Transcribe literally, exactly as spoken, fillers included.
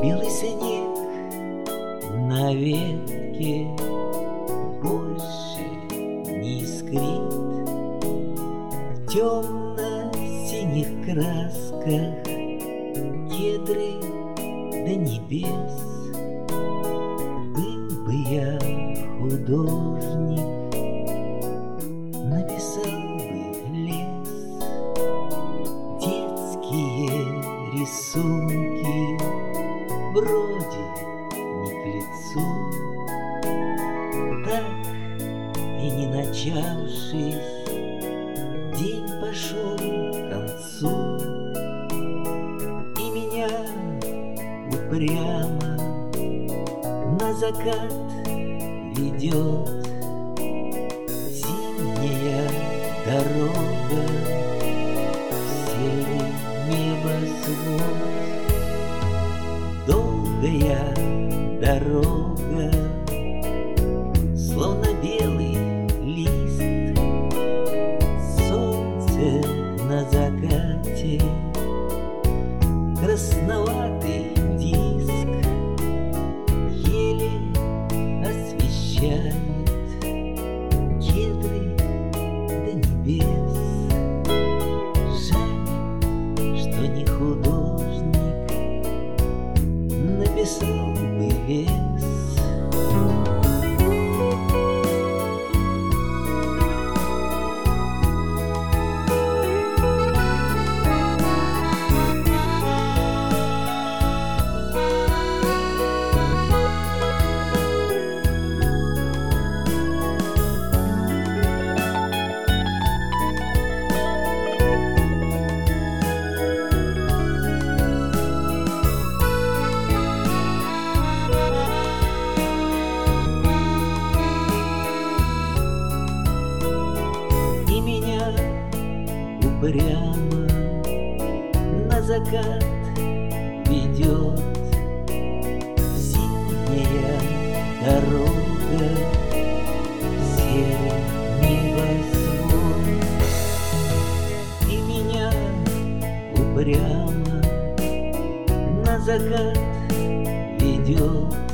Белый снег на ветке больше не искрит. В темно-синих красках кедры до небес. Был бы я художник, написал бы лес. Детские рисунки вроде не к лицу. Так и не начавшись, день пошел к концу, и меня упрямо на закат ведет зимняя дорога в серый небосвод. Долгая дорога, словно белый лист, солнце на закате, красноватый диск еле освещает кедры до небес. Жаль, что не художник, написал бы вес. Прямо на закат ведет зимняя дорога, серый небосвод. И меня упрямо на закат ведет